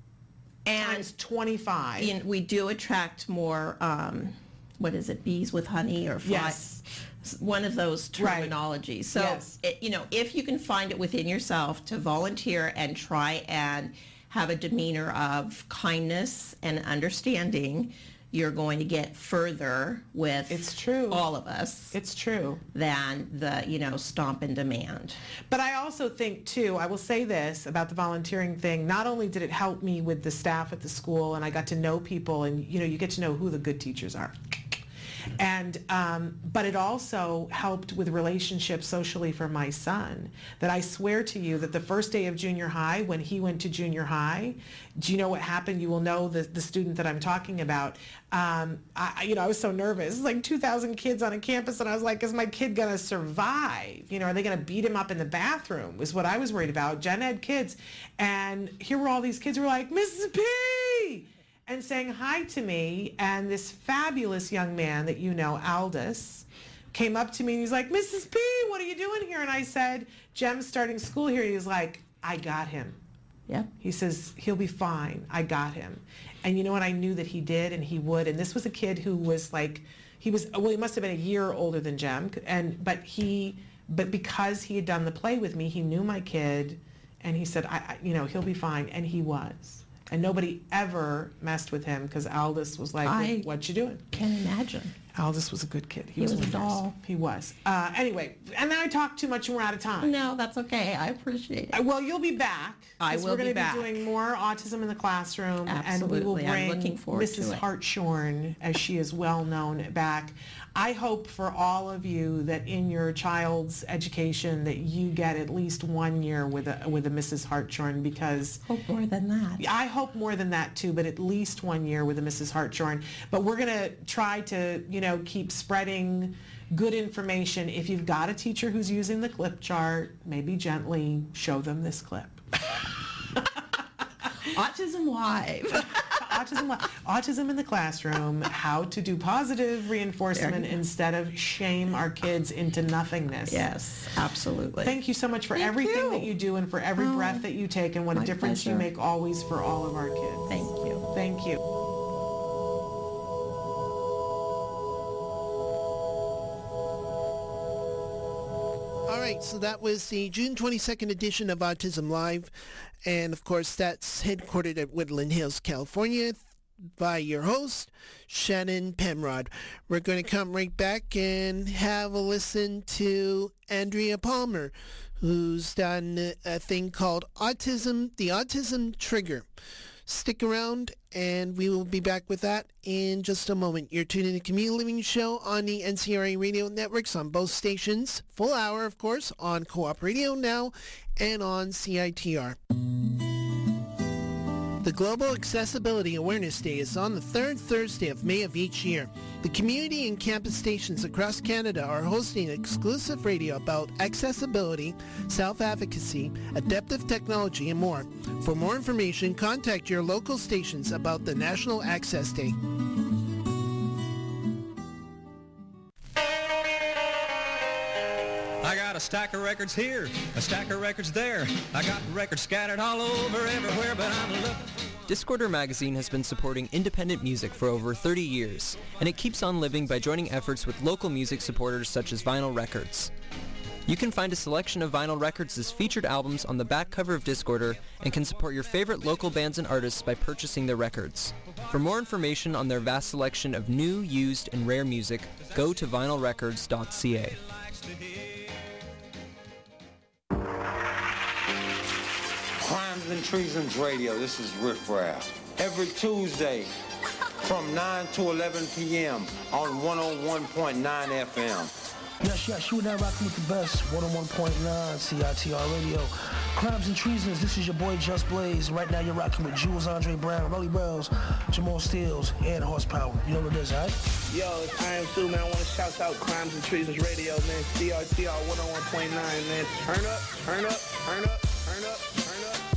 And 25. We do attract more, what is it, bees with honey or flies? Yes. One of those terminologies. So, you know, if you can find it within yourself to volunteer and try and have a demeanor of kindness and understanding, you're going to get further with all of us. It's true. Than the, you know, stomp and demand. But I also think, too, I will say this about the volunteering thing. Not only did it help me with the staff at the school, and I got to know people, and, you know, you get to know who the good teachers are. And but it also helped with relationships socially for my son, that I swear to you that the first day of junior high, when he went to junior high, do you know what happened? You will know the student that I'm talking about. I was so nervous. It's like 2,000 kids on a campus, and I was like, is my kid going to survive? You know, are they going to beat him up in the bathroom? Was what I was worried about. Gen Ed kids. And here were all these kids who were like, Mrs. P! And saying hi to me, and this fabulous young man that you know, Aldous, came up to me and he's like, Mrs. P, what are you doing here? And I said, Jem's starting school here. He was like, I got him. Yeah. He says, he'll be fine. I got him. And you know what? I knew that he did, and he would. And this was a kid who was like, he must have been a year older than Jem. But because he had done the play with me, he knew my kid, and he said, he'll be fine. And he was. And nobody ever messed with him because Aldous was like, what you doing? Can't imagine. Aldous was a good kid. He was a doll. He was. Anyway, and then I talked too much and we're out of time. No, that's okay. I appreciate it. Well, you'll be back. I will be back. We're going to be doing more Autism in the Classroom. Absolutely. And we will bring I'm looking forward Mrs. to it. Hartshorn, as she is well known, back. I hope for all of you that in your child's education that you get at least 1 year with a Mrs. Hartshorn, because hope more than that. I hope more than that too, but at least 1 year with a Mrs. Hartshorn. But we're going to try to, keep spreading good information. If you've got a teacher who's using the clip chart, maybe gently show them this clip. Autism Live. Autism in the classroom, how to do positive reinforcement instead of shame our kids into nothingness. Yes, absolutely. Thank you so much for everything that you do and for every breath that you take and what a difference you make always for all of our kids. Thank you. Thank you. All right, so that was the June 22nd edition of Autism Live. And, of course, that's headquartered at Woodland Hills, California, by your host, Shannon Penrod. We're going to come right back and have a listen to Andrea Palmer, who's done a thing called Autism, the Autism Trigger. Stick around, and we will be back with that in just a moment. You're tuning in to Community Living Show on the NCRA radio networks on both stations. Full hour, of course, on Co-op Radio now and on CITR. The Global Accessibility Awareness Day is on the third Thursday of May of each year. The community and campus stations across Canada are hosting exclusive radio about accessibility, self-advocacy, adaptive technology, and more. For more information, contact your local stations about the National Access Day. I got a stack of records here, a stack of records there. I got records scattered all over everywhere, but I'm looking. Discorder magazine has been supporting independent music for over 30 years, and it keeps on living by joining efforts with local music supporters such as Vinyl Records. You can find a selection of Vinyl Records' featured albums on the back cover of Discorder and can support your favorite local bands and artists by purchasing their records. For more information on their vast selection of new, used, and rare music, go to vinylrecords.ca. Crimes and Treasons Radio, this is Riff Raff. Every Tuesday from 9 to 11 p.m. on 101.9 FM. Yes, you and I rocking with the best, 101.9 CITR Radio. Crimes and Treasons, this is your boy Just Blaze. Right now you're rocking with Jules Andre Brown, Rolly Bells, Jamal Steels, and Horsepower. You know what it is, right? Yo, it's I Am Sue, man. I want to shout out Crimes and Treasons Radio, man. CITR 101.9, man. Turn up, turn up, turn up, turn up, turn up.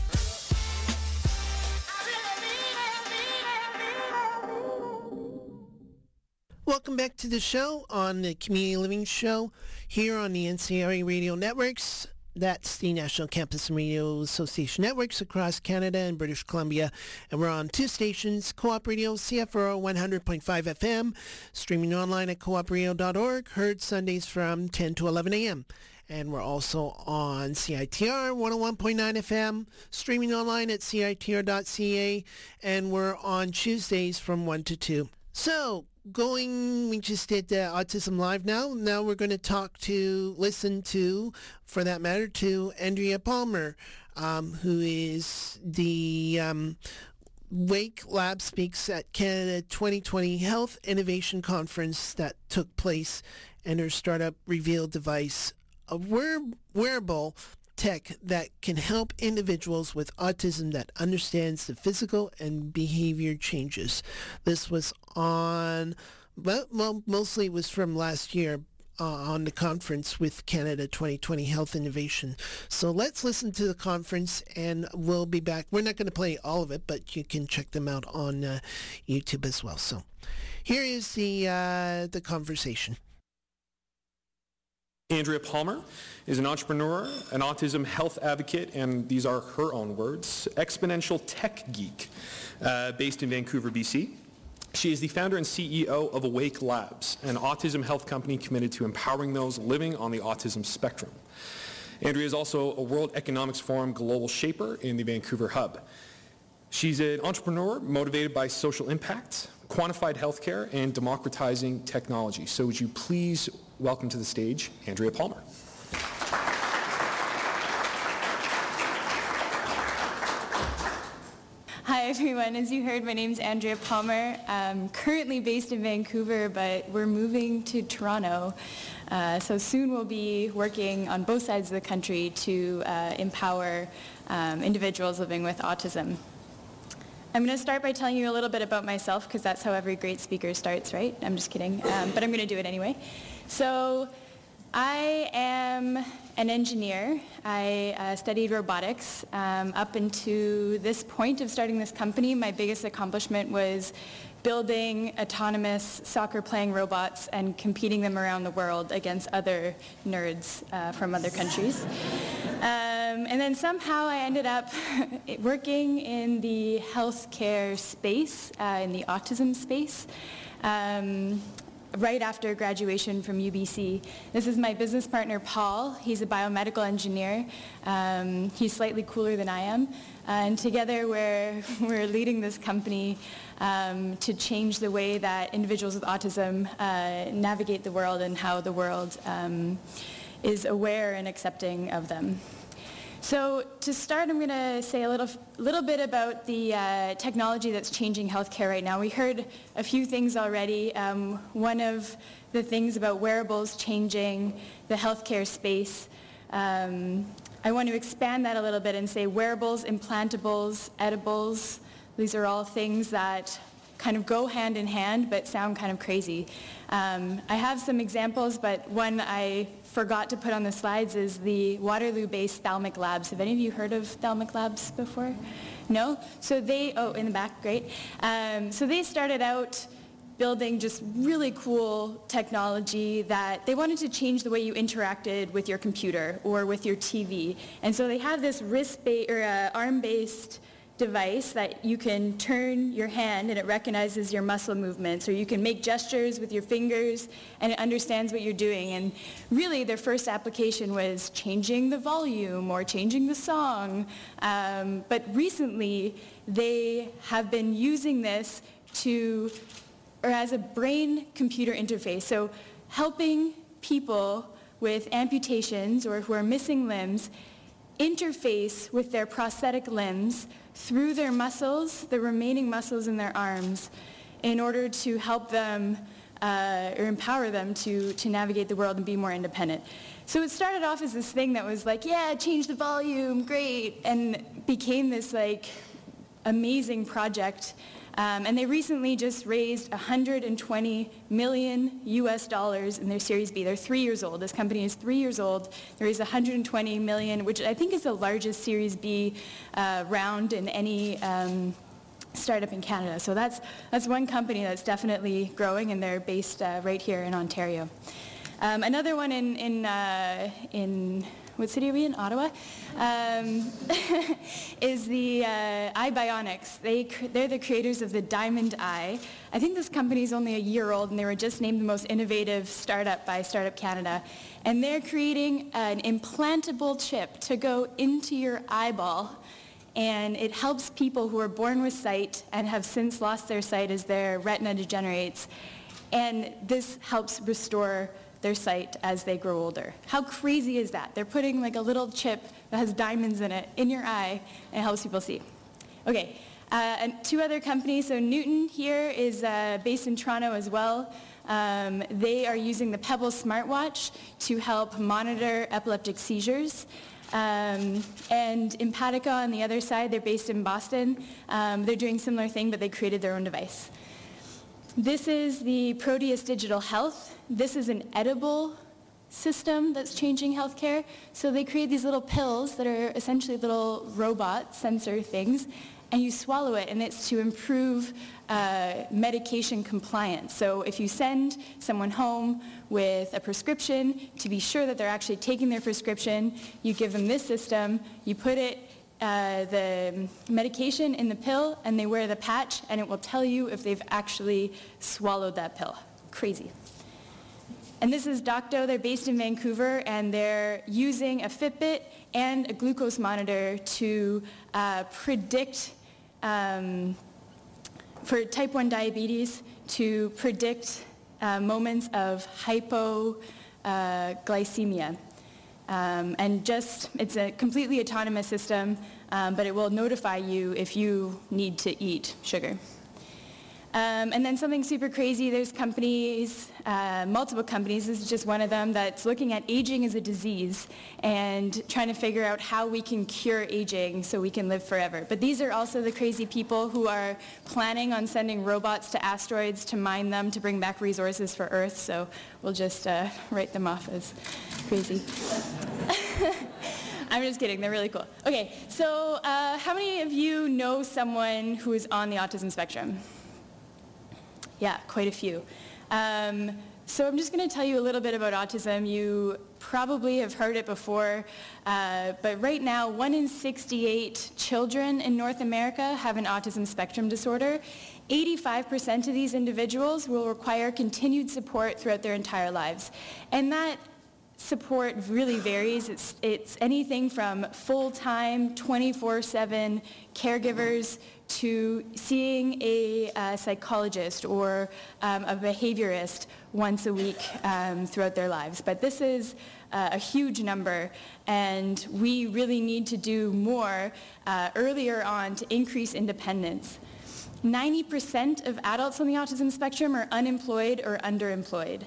Welcome back to the show on the Community Living Show here on the NCRA radio networks. That's the National Campus Radio Association networks across Canada and British Columbia. And we're on two stations, Co-op Radio, CFRO 100.5 FM, streaming online at coopradio.org, heard Sundays from 10 to 11 a.m. And we're also on CITR 101.9 FM, streaming online at citr.ca, and we're on Tuesdays from 1 to 2. So, we just did Autism Live now. Now we're going to listen to, for that matter, to Andrea Palmer, who is the Wake Lab Speaks at Canada 2020 Health Innovation Conference that took place, and her startup Reveal device, a wearable tech that can help individuals with autism that understands the physical and behavior changes. This was on, well, mostly it was from last year on the conference with Canada 2020 Health Innovation. So let's listen to the conference and we'll be back. We're not going to play all of it, but you can check them out on YouTube as well. So here is the conversation. Andrea Palmer is an entrepreneur, an autism health advocate, and these are her own words, exponential tech geek based in Vancouver, BC. She is the founder and CEO of Awake Labs, an autism health company committed to empowering those living on the autism spectrum. Andrea is also a World Economics Forum global shaper in the Vancouver hub. She's an entrepreneur motivated by social impact, quantified healthcare, and democratizing technology. So would you please welcome to the stage, Andrea Palmer. Hi everyone, as you heard, my name's Andrea Palmer. I'm currently based in Vancouver, but we're moving to Toronto. So soon we'll be working on both sides of the country to empower individuals living with autism. I'm going to start by telling you a little bit about myself because that's how every great speaker starts, right? I'm just kidding, but I'm going to do it anyway. So I am an engineer. I studied robotics. Up until this point of starting this company, my biggest accomplishment was building autonomous soccer-playing robots and competing them around the world against other nerds from other countries. And then somehow I ended up working in the healthcare space, in the autism space, right after graduation from UBC. This is my business partner, Paul. He's a biomedical engineer. He's slightly cooler than I am. And together we're leading this company to change the way that individuals with autism navigate the world and how the world is aware and accepting of them. So to start, I'm going to say a little bit about the technology that's changing healthcare right now. We heard a few things already. One of the things about wearables changing the healthcare space, I want to expand that a little bit and say wearables, implantables, edibles, these are all things that kind of go hand in hand but sound kind of crazy. I have some examples, but one I forgot to put on the slides is the Waterloo-based Thalmic Labs. Have any of you heard of Thalmic Labs before? No? So they, in the back, great. So they started out building just really cool technology that they wanted to change the way you interacted with your computer or with your TV. And so they have this wrist-based or arm-based device that you can turn your hand and it recognizes your muscle movements, or you can make gestures with your fingers and it understands what you're doing. And really their first application was changing the volume or changing the song. But recently they have been using this as a brain-computer interface. So helping people with amputations or who are missing limbs interface with their prosthetic limbs through their muscles, the remaining muscles in their arms, in order to help them or empower them to navigate the world and be more independent. So it started off as this thing that was like, yeah, change the volume, great, and became this like amazing project. And they recently just raised $120 million in their Series B. They're 3 years old. This company is 3 years old. They raised $120 million, which I think is the largest Series B round in any startup in Canada. So that's one company that's definitely growing, and they're based right here in Ontario. Another one in what city are we in? Ottawa? Is the iBionics. They're the creators of the Diamond Eye. I think this company is only a year old, and they were just named the most innovative startup by Startup Canada. And they're creating an implantable chip to go into your eyeball, and it helps people who are born with sight and have since lost their sight as their retina degenerates. And this helps restore their sight as they grow older. How crazy is that? They're putting like a little chip that has diamonds in it in your eye, and it helps people see. Okay, and two other companies. So Newton here is based in Toronto as well. They are using the Pebble smartwatch to help monitor epileptic seizures. And Empatica on the other side, they're based in Boston. They're doing a similar thing, but they created their own device. This is the Proteus Digital Health. This is an edible system that's changing healthcare. So they create these little pills that are essentially little robot sensor things, and you swallow it, and it's to improve medication compliance. So if you send someone home with a prescription, to be sure that they're actually taking their prescription, you give them this system, you put the medication in the pill, and they wear the patch, and it will tell you if they've actually swallowed that pill. Crazy. And this is Docto. They're based in Vancouver, and they're using a Fitbit and a glucose monitor to predict, for type 1 diabetes, to predict moments of hypoglycemia. And it's a completely autonomous system, but it will notify you if you need to eat sugar. And then something super crazy, there's companies, multiple companies, this is just one of them, that's looking at aging as a disease and trying to figure out how we can cure aging so we can live forever. But these are also the crazy people who are planning on sending robots to asteroids to mine them to bring back resources for Earth, so we'll just write them off as crazy. I'm just kidding, they're really cool. Okay, so how many of you know someone who is on the autism spectrum? Yeah, quite a few. So I'm just going to tell you a little bit about autism. You probably have heard it before, but right now 1 in 68 children in North America have an autism spectrum disorder. 85% of these individuals will require continued support throughout their entire lives. And that support really varies. It's anything from full-time, 24/7 caregivers to seeing a psychologist or a behaviorist once a week throughout their lives. But this is a huge number, and we really need to do more earlier on to increase independence. 90% of adults on the autism spectrum are unemployed or underemployed,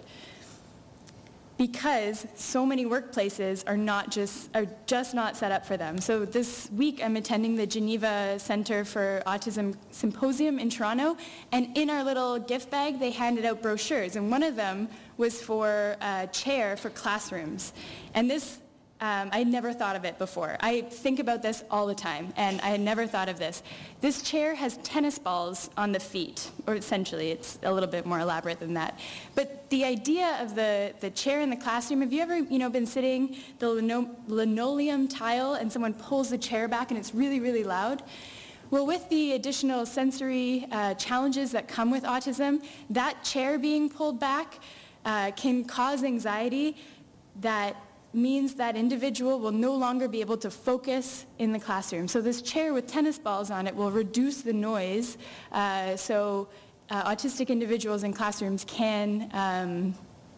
because so many workplaces are just not set up for them. So this week I'm attending the Geneva Center for Autism Symposium in Toronto, and in our little gift bag they handed out brochures, and one of them was for a chair for classrooms. And this, I had never thought of it before. I think about this all the time, and I had never thought of this. This chair has tennis balls on the feet, or essentially, it's a little bit more elaborate than that. But the idea of the chair in the classroom, have you ever been sitting the linoleum tile and someone pulls the chair back and it's really, really loud? Well, with the additional sensory challenges that come with autism, that chair being pulled back can cause anxiety that means that individual will no longer be able to focus in the classroom. So this chair with tennis balls on it will reduce the noise, so autistic individuals in classrooms can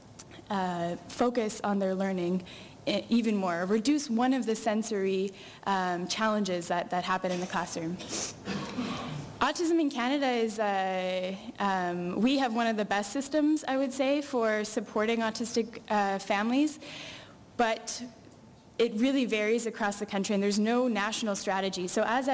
focus on their learning even more, reduce one of the sensory challenges that happen in the classroom. Autism in Canada is, we have one of the best systems, I would say, for supporting autistic families. But it really varies across the country, and there's no national strategy. So as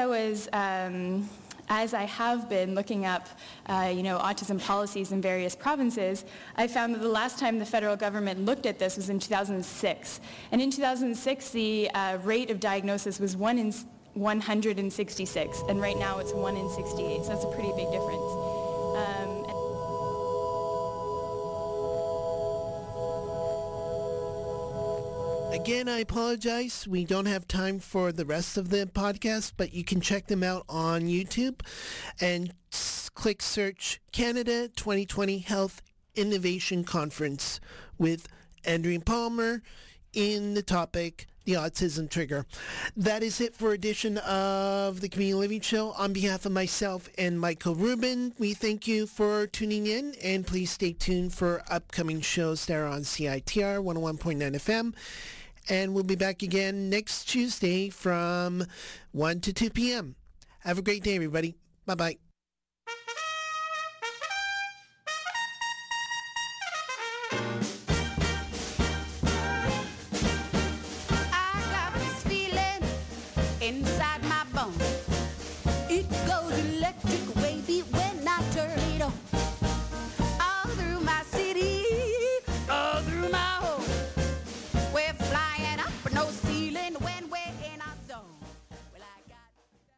I have been looking up, autism policies in various provinces, I found that the last time the federal government looked at this was in 2006. And in 2006, the rate of diagnosis was 1 in 166, and right now it's 1 in 68. So that's a pretty big difference. Again, I apologize. We don't have time for the rest of the podcast, but you can check them out on YouTube and click search Canada 2020 Health Innovation Conference with Andrea Palmer in the topic, the Autism Trigger. That is it for edition of the Community Living Show. On behalf of myself and Michael Rubin, we thank you for tuning in, and please stay tuned for upcoming shows that are on CITR 101.9 FM. And we'll be back again next Tuesday from 1 to 2 p.m. Have a great day, everybody. Bye-bye. I got this feeling inside my bones. It goes electric wavy when I turn it on. All through my city, all through my home. We're flying up no ceiling when we're in our zone. Well, I got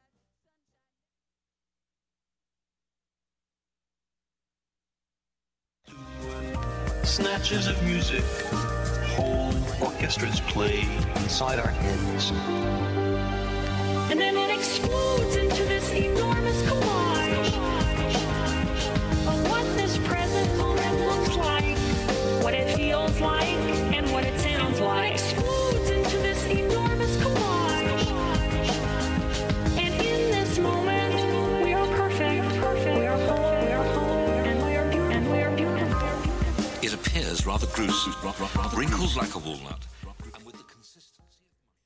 Snatches of music, whole orchestras play inside our heads. And then it explodes into this enormous collage of what this present moment looks like, what it feels like, and what it sounds like. It explodes into this enormous collage. And in this moment, we are perfect. We are whole. We are whole. And we are beautiful. And we are beautiful. It appears rather gruesome, wrinkled like a walnut. Hello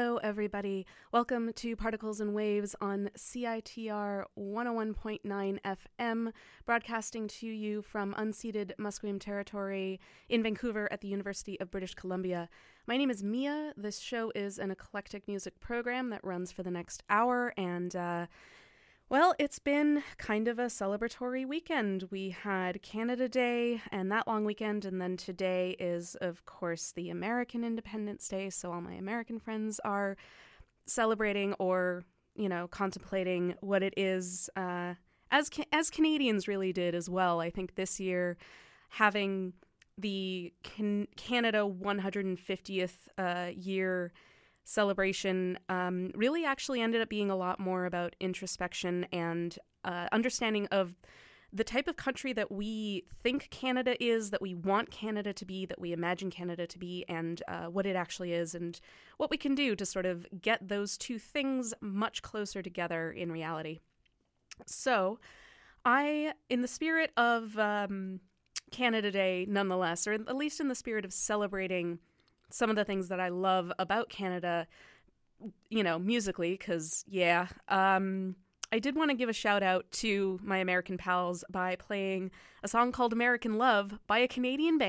Hello, everybody. Welcome to Particles and Waves on CITR 101.9 FM, broadcasting to you from unceded Musqueam territory in Vancouver at the University of British Columbia. My name is Mia. This show is an eclectic music program that runs for the next hour, and well, it's been kind of a celebratory weekend. We had Canada Day and that long weekend, and then today is, of course, the American Independence Day, so all my American friends are celebrating or, you know, contemplating what it is, as Canadians really did as well. I think this year, having the Canada 150th year celebration really actually ended up being a lot more about introspection and understanding of the type of country that we think Canada is, that we want Canada to be, that we imagine Canada to be, and what it actually is, and what we can do to sort of get those two things much closer together in reality. So I, in the spirit of Canada Day nonetheless, or at least in the spirit of celebrating some of the things that I love about Canada, you know, musically, because, yeah, I did want to give a shout out to my American pals by playing a song called American Love by a Canadian band.